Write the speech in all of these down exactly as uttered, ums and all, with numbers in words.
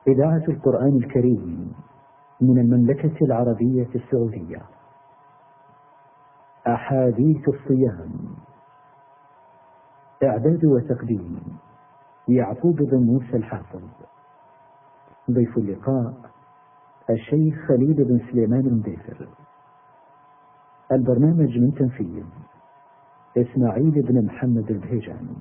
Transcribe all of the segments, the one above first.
إذاعة القرآن الكريم من المملكة العربية السعودية. أحاديث الصيام. إعداد وتقديم يعقوب بن موسى الحافظ. ضيف اللقاء الشيخ خليل بن سليمان المديفر. البرنامج من تنفيذ إسماعيل بن محمد البهيجان.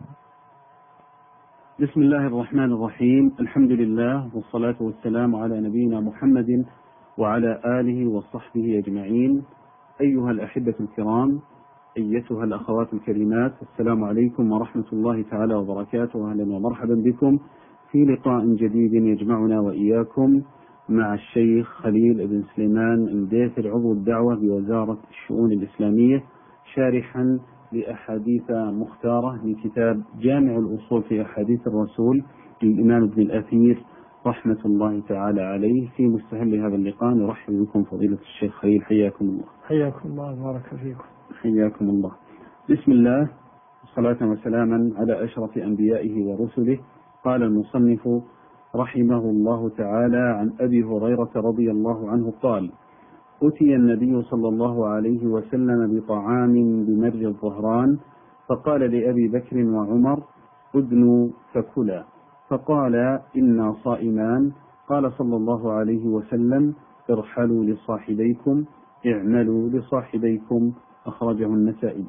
بسم الله الرحمن الرحيم. الحمد لله والصلاة والسلام على نبينا محمد وعلى آله وصحبه أجمعين. أيها الأحبة الكرام، أيتها الأخوات الكريمات، السلام عليكم ورحمة الله تعالى وبركاته. أهلا ومرحبا بكم في لقاء جديد يجمعنا وإياكم مع الشيخ خليل بن سليمان المديفر، عضو الدعوة بوزارة الشؤون الإسلامية، شارحا لأحاديث مختارة من كتاب جامع الأصول في أحاديث الرسول للإمام ابن الأثير رحمة الله تعالى عليه. في مستهل هذا اللقاء نرحب بكم فضيلة الشيخ خليل، حياكم الله. حياكم الله وبارك فيكم. حياكم الله. بسم الله، صلاة وسلاما على أشرف أنبيائه ورسله. قال المصنف رحمه الله تعالى عن أبي هريرة رضي الله عنه قال: أتي النبي صلى الله عليه وسلم بطعام بمر الظهران، فقال لأبي بكر وعمر: أدنوا فكلا. فقال: إنا صائمان. قال صلى الله عليه وسلم: ارحلوا لصاحبيكم، اعملوا لصاحبيكم. أخرجه النسائي.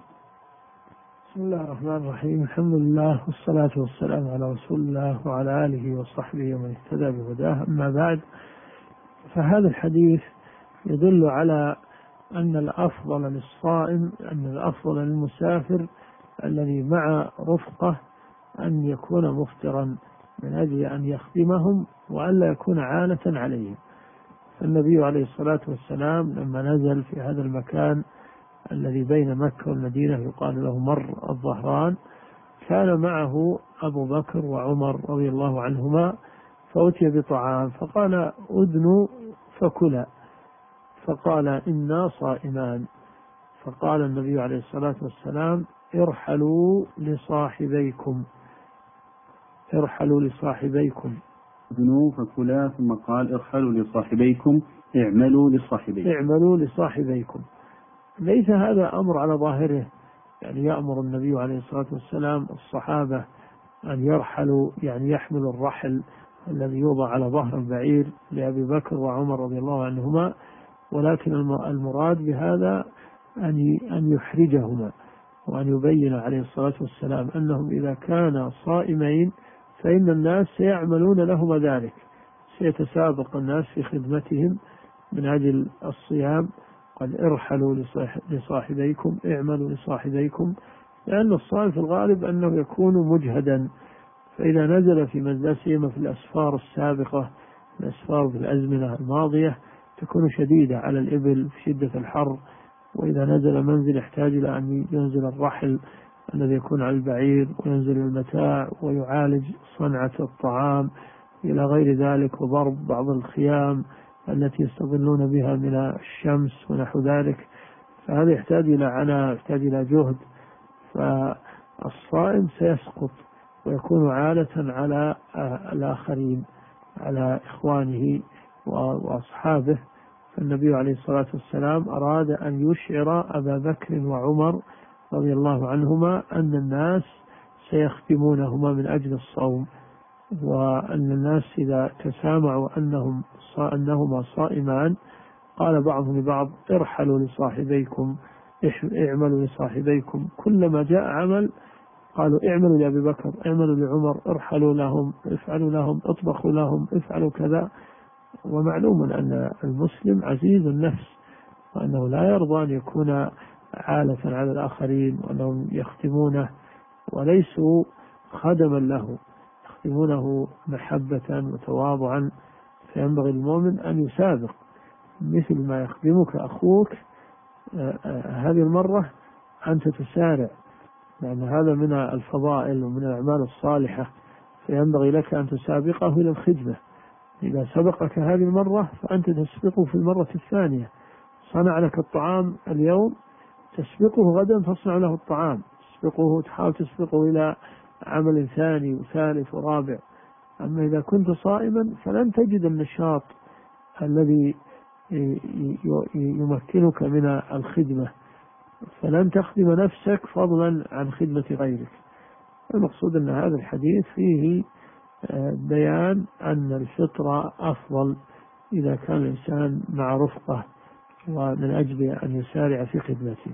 بسم الله الرحمن الرحيم. الحمد لله والصلاة والسلام على رسول الله وعلى آله وصحبه ومن اهتدى بهداه. أما بعد، فهذا الحديث يدل على أن الأفضل للصائم، أن الأفضل للمسافر الذي مع رفقه أن يكون مفطرا من أجل أن يخدمهم وألا يكون عانة عليهم. فالنبي عليه الصلاة والسلام لما نزل في هذا المكان الذي بين مكة والمدينة يقال له مر الظهران، كان معه أبو بكر وعمر رضي الله عنهما، فأتي بطعام فقال: أدنوا فكلا. فقال: إنا صائمان. فقال النبي عليه الصلاة والسلام: ارحلوا لصاحبيكم، ارحلوا لصاحبيكم. أدنوا فكلا، ثم قال: ارحلوا لصاحبيكم، اعملوا لصاحبيكم. اعملوا لصاحبيكم. ليس هذا أمر على ظاهره، يعني يأمر النبي عليه الصلاة والسلام الصحابة أن يرحلوا، يعني يحملوا الرحل الذي يوضع على ظهر البعير لأبي بكر وعمر رضي الله عنهما، ولكن المراد بهذا أن يحرجهما، وأن يبين عليه الصلاة والسلام أنهم إذا كانا صائمين فإن الناس سيعملون لهما ذلك، سيتسابق الناس في خدمتهم من أجل الصيام. قال: ارحلوا لصاحبيكم، اعملوا لصاحبيكم، لأن الصائم في الغالب أنه يكون مجهدا، فإذا نزل في منزله في الأسفار السابقة، الأسفار في الأزمنة الماضية تكون شديدة على الإبل في شدة الحر، وإذا نزل منزل يحتاج إلى أن ينزل الرحل الذي يكون على البعير وينزل المتاع ويعالج صنعة الطعام إلى غير ذلك، وضرب بعض الخيام التي يستظلون بها من الشمس ونحو ذلك، فهذا يحتاج إلى عناء، يحتاج إلى جهد، فالصائم سيسقط ويكون عالة على الآخرين، على إخوانه وأصحابه. فالنبي عليه الصلاة والسلام أراد أن يشعر أبا بكر وعمر رضي الله عنهما أن الناس سيخدمونهما من أجل الصوم، وأن الناس إذا تسامعوا أنهم أنهما صائمان قال بعضهم لبعض: ارحلوا لصاحبيكم، اعملوا لصاحبيكم. كلما جاء عمل قالوا: اعملوا لأبي بكر، اعملوا لعمر، ارحلوا لهم، افعلوا لهم، اطبخوا لهم، افعلوا كذا. ومعلوم أن المسلم عزيز النفس، وأنه لا يرضى أن يكون عالة على الآخرين، وأنهم يخدمونه وليسوا خدما له، يخدمونه محبة وتواضعا. فينبغي المؤمن أن يسابق، مثل ما يخدمك أخوك هذه المرة أنت تسارع، لأن هذا من الفضائل ومن الأعمال الصالحة، فينبغي لك أن تسابقه إلى الخدمة. إذا سبقك هذه المرة فأنت تسبقه في المرة الثانية. صنع لك الطعام اليوم، تسبقه غدا تصنع له الطعام، تسبقه، تحاول تسبقه إلى عمل ثاني وثالث ورابع. أما إذا كنت صائما فلن تجد النشاط الذي يمكنك من الخدمة، فلن تخدم نفسك فضلا عن خدمة غيرك. المقصود أن هذا الحديث فيه بيان أن الفطرة أفضل إذا كان الإنسان مع رفقة ومن أجل أن يسارع في خدمته.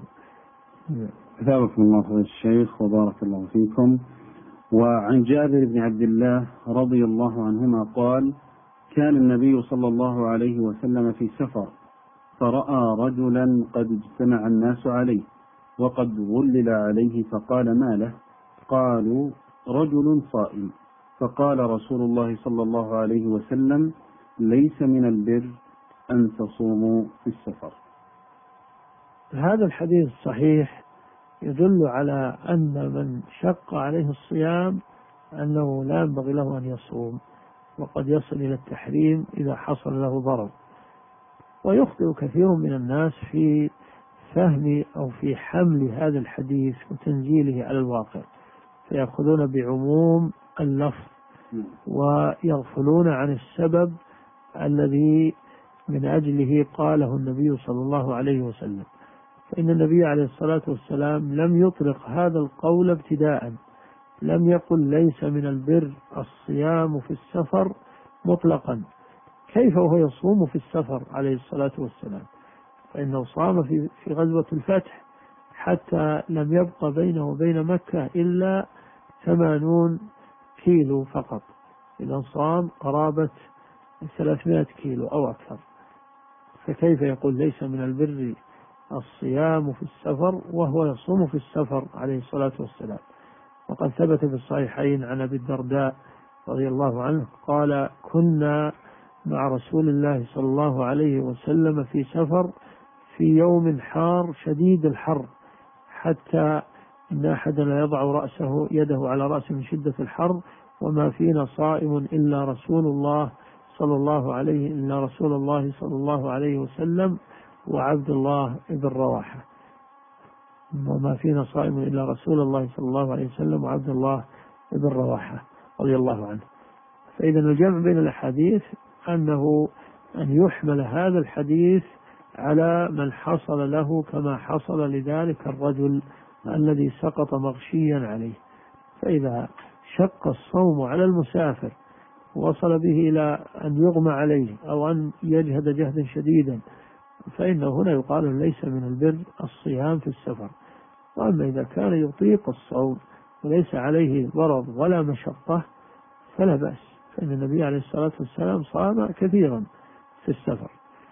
أثابكم الله خير الشيخ وبارك الله فيكم. وعن جابر بن عبد الله رضي الله عنهما قال: كان النبي صلى الله عليه وسلم في سفر فرأى رجلا قد اجتمع الناس عليه وقد ظلل عليه فقال: ما له؟ قالوا: رجل صائم. فقال رسول الله صلى الله عليه وسلم: ليس من البر أن تصوموا في السفر. هذا الحديث صحيح يدل على أن من شق عليه الصيام أنه لا ينبغي له أن يصوم، وقد يصل إلى التحريم إذا حصل له ضرر. ويخطئ كثير من الناس في فهم أو في حمل هذا الحديث وتنزيله على الواقع، فيأخذون بعموم اللفظ ويغفلون عن السبب الذي من أجله قاله النبي صلى الله عليه وسلم. فإن النبي عليه الصلاة والسلام لم يطلق هذا القول ابتداء، لم يقل ليس من البر الصيام في السفر مطلقا. كيف وهو يصوم في السفر عليه الصلاة والسلام؟ فإنه صام في في غزوة الفتح حتى لم يبق بينه وبين مكة إلا ثمانون كيلو فقط، إذا صام قرابة ثلاثمائة كيلو أو أكثر. فكيف يقول ليس من البر الصيام في السفر وهو يصوم في السفر عليه الصلاة والسلام؟ وقد ثبت في الصحيحين عن أبي الدرداء رضي الله عنه قال: كنا مع رسول الله صلى الله عليه وسلم في سفر في يوم حار شديد الحر، حتى إن أحدنا يضع رأسه يده على رأسه من شدة الحر، وما فينا صائم إلا رسول الله صلى الله عليه إلا رسول الله صلى الله عليه وسلم وعبد الله بن رواحة. وما فينا صائم إلا رسول الله صلى الله عليه وسلم وعبد الله بن رواحة رضي الله عنه. فإذا الجمع بين الأحاديث أنه أن يحمل هذا الحديث على من حصل له كما حصل لذلك الرجل الذي سقط مغشيا عليه. فإذا شق الصوم على المسافر وصل به إلى أن يغمى عليه أو أن يجهد جهدا شديدا فإنه هنا يقال ليس من البر الصيام في السفر. وأما إذا كان يطيق الصوم وليس عليه ضرر ولا مشقة فلا بأس، فإن النبي عليه الصلاة والسلام صام كثيرا في السفر.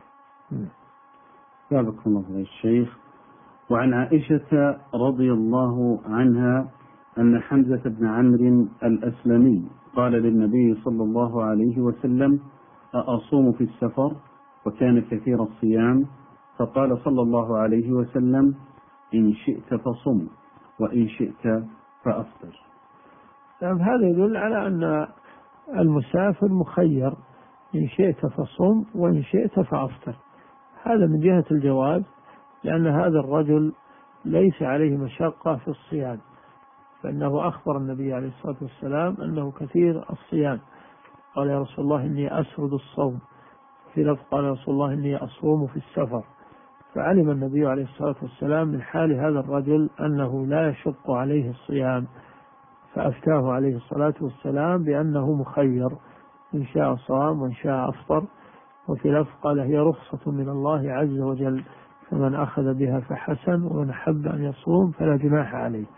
سابقكم الله الشيخ. وعن عائشة رضي الله عنها أن حمزة بن عمرو الأسلمي قال للنبي صلى الله عليه وسلم: أأصوم في السفر؟ وكان كثير الصيام، فقال صلى الله عليه وسلم: إن شئت فصم وإن شئت فأفطر. هذا يدل على أن المسافر مخير، إن شئت فصم وإن شئت فأفطر. هذا من جهة الجواز، لأن هذا الرجل ليس عليه مشقة في الصيام، فإنه أخبر النبي عليه الصلاة والسلام أنه كثير الصيام. قال: يا رسول الله إني أسرد الصوم. في لفظ قال: يا رسول الله إني أصوم في السفر. فعلم النبي عليه الصلاة والسلام من حال هذا الرجل أنه لا يشق عليه الصيام، فأفتاه عليه الصلاة والسلام بأنه مخير، إن شاء صام وإن شاء أفطر. وفي لفظ قال: هي رخصة من الله عز وجل، فمن أخذ بها فحسن، ومن أحب أن يصوم فلا جناح عليه.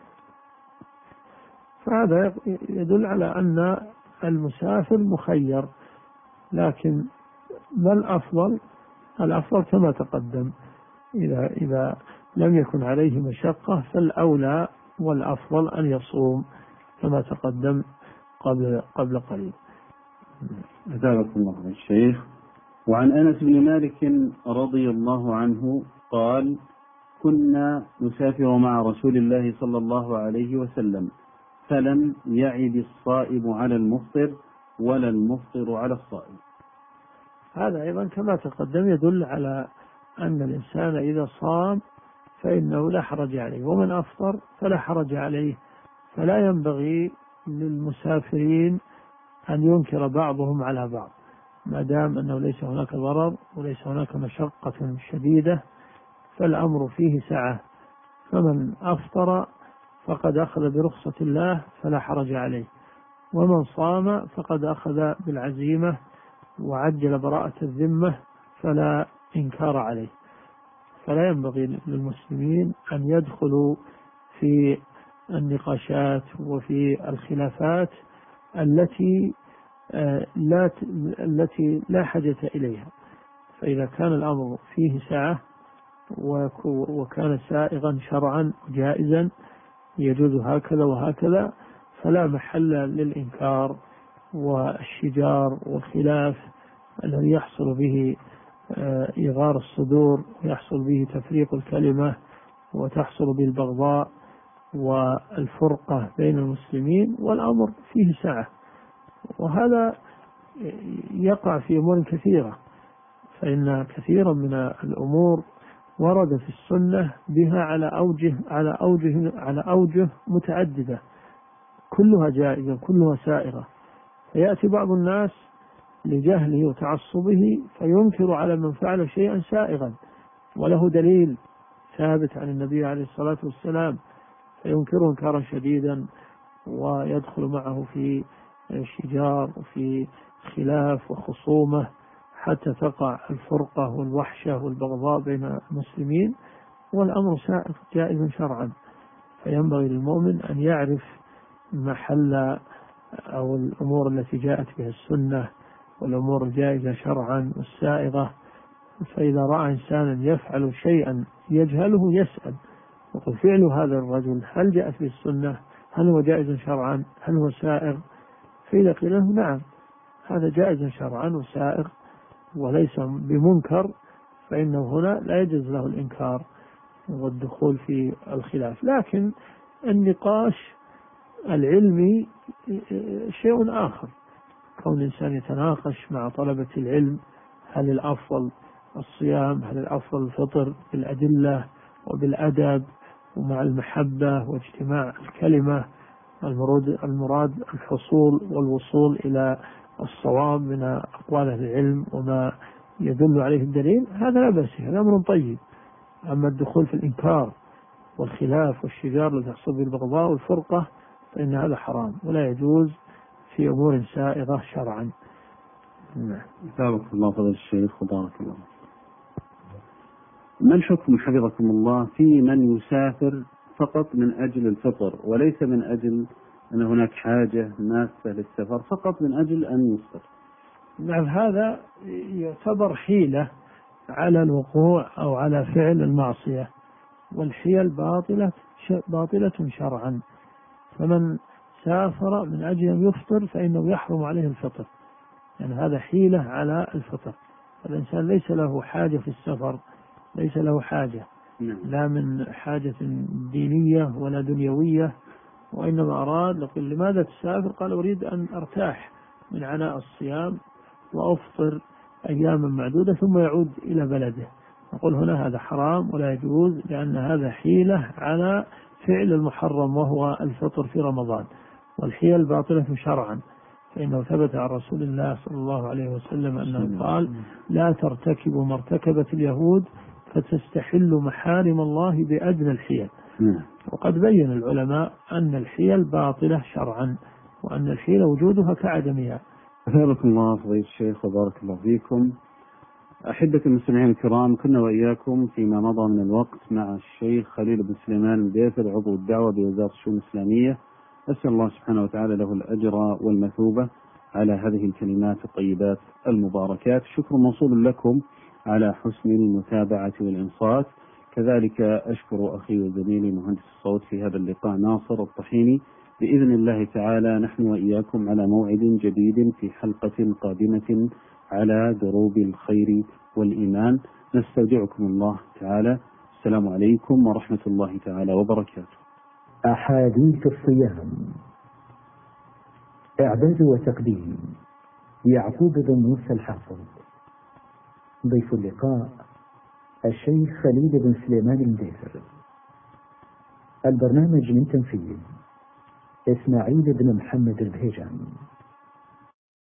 فهذا يدل على أن المسافر مخير، لكن ما الأفضل؟ الأفضل كما تقدم، إذا إذا لم يكن عليه مشقة فالأولى والأفضل أن يصوم كما تقدم قبل قبل قليل. أثابكم الله الشيخ. وعن أنس بن مالك رضي الله عنه قال: كنا نسافر مع رسول الله صلى الله عليه وسلم فلم يعد الصائم على المفطر ولا المفطر على الصائم. هذا أيضا كما تقدم يدل على أن الإنسان إذا صام فإنه لا حرج عليه، ومن أفطر فلا حرج عليه. فلا ينبغي للمسافرين أن ينكر بعضهم على بعض، ما دام أنه ليس هناك ضرر وليس هناك مشقة شديدة فالأمر فيه سعة. فمن أفطر فقد أخذ برخصة الله فلا حرج عليه، ومن صام فقد أخذ بالعزيمة وعجل براءة الذمة فلا إنكار عليه. فلا ينبغي للمسلمين أن يدخلوا في النقاشات وفي الخلافات التي لا التي لا حاجة إليها. فإذا كان الأمر فيه سعة وكان سائغا شرعا جائزا يجوز هكذا وهكذا فلا محل للإنكار والشجار والخلاف الذي يحصل به إغار الصدور ويحصل به تفريق الكلمة وتحصل به البغضاء والفرقة بين المسلمين، والأمر فيه سعة. وهذا يقع في أمور كثيرة، فإن كثيرا من الأمور ورد في السنة بها على أوجه على أوجه على أوجه متعددة كلها جائزة كلها سائغة، فيأتي بعض الناس لجهله وتعصبه فينكر على من فعل شيئا سائغا وله دليل ثابت عن النبي عليه الصلاة والسلام فينكره انكارا شديدا ويدخل معه في شجار وفي خلاف وخصومة حتى تقع الفرقة والوحشة والبغضاء بين المسلمين، والأمر سائغ جائز شرعا. فينبغي للمؤمن أن يعرف محل أو الأمور التي جاءت بها السنة والأمور الجائزة شرعا والسائغة. فإذا رأى إنسانا يفعل شيئا يجهله يسأل يقول فعل هذا الرجل هل جاءت به السنة؟ هل هو جائز شرعا؟ هل هو سائغ؟ فإذا قيل له نعم هذا جائز شرعا وسائغ وليس بمنكر فإنه هنا لا يجوز له الإنكار والدخول في الخلاف. لكن النقاش العلمي شيء آخر، كون الإنسان يتناقش مع طلبة العلم هل الأفضل الصيام، هل الأفضل الفطر، بالأدلة وبالأدب ومع المحبة واجتماع الكلمة، المراد المراد الحصول والوصول إلى الصواب من أقوال أهل العلم وما يدل عليه الدليل، هذا لا بأس، هذا أمر طيب. أما الدخول في الإنكار والخلاف والشجار الذي يحصل به البغضاء والفرقة فإن هذا حرام ولا يجوز في أمور سائغة شرعا. بارك الله فضل الشيخ وبارك الله. ما الحكم حفظكم الله في من يسافر فقط من أجل الفطر وليس من أجل أن هناك حاجة ماسة للسفر، فقط من أجل أن يفطر؟ نعم، هذا يعتبر حيلة على الوقوع أو على فعل المعصية، والحيل باطلة باطلة شرعا. فمن سافر من أجل أن يفطر فإنه يحرم عليه الفطر، يعني هذا حيلة على الفطر. الإنسان ليس له حاجة في السفر، ليس له حاجة لا من حاجة دينية ولا دنيوية، وإنما أراد لقل لماذا تسافر؟ قال أريد أن أرتاح من عناء الصيام وأفطر أياما معدودة ثم يعود إلى بلده. نقول هنا هذا حرام ولا يجوز، لأن هذا حيلة على فعل المحرم وهو الفطر في رمضان، والحيل باطلة شرعا. فإنه ثبت عن رسول الله صلى الله عليه وسلم أنه قال لا ترتكبوا ما ارتكبت اليهود فتستحلوا محارم الله بأدنى الحيل. وقد بين العلماء أن الحيل باطلة شرعا وأن الحيل وجودها كعدمها. بارك الله فضيلة الشيخ وبارك الله فيكم. أحبة المستمعين الكرام، كنا وإياكم فيما مضى من الوقت مع الشيخ خليل بن سليمان البيثر عضو الدعوة بوزارة الشؤون الإسلامية، أسأل الله سبحانه وتعالى له الأجر والمثوبة على هذه الكلمات الطيبات المباركات. شكر موصول لكم على حسن المتابعة والإنصات. كذلك أشكر أخي وزميلي مهندس الصوت في هذا اللقاء ناصر الطحيني. بإذن الله تعالى نحن وإياكم على موعد جديد في حلقة قادمة على دروب الخير والإيمان. نستودعكم الله تعالى. السلام عليكم ورحمة الله تعالى وبركاته. أحاديث الصيام. إعداد وتقديم يعقوب بن موسى الحافظ. ضيف اللقاء الشيخ خليل بن سليمان البيثر. البرنامج من تنفيذ إسماعيل بن محمد البهيجان.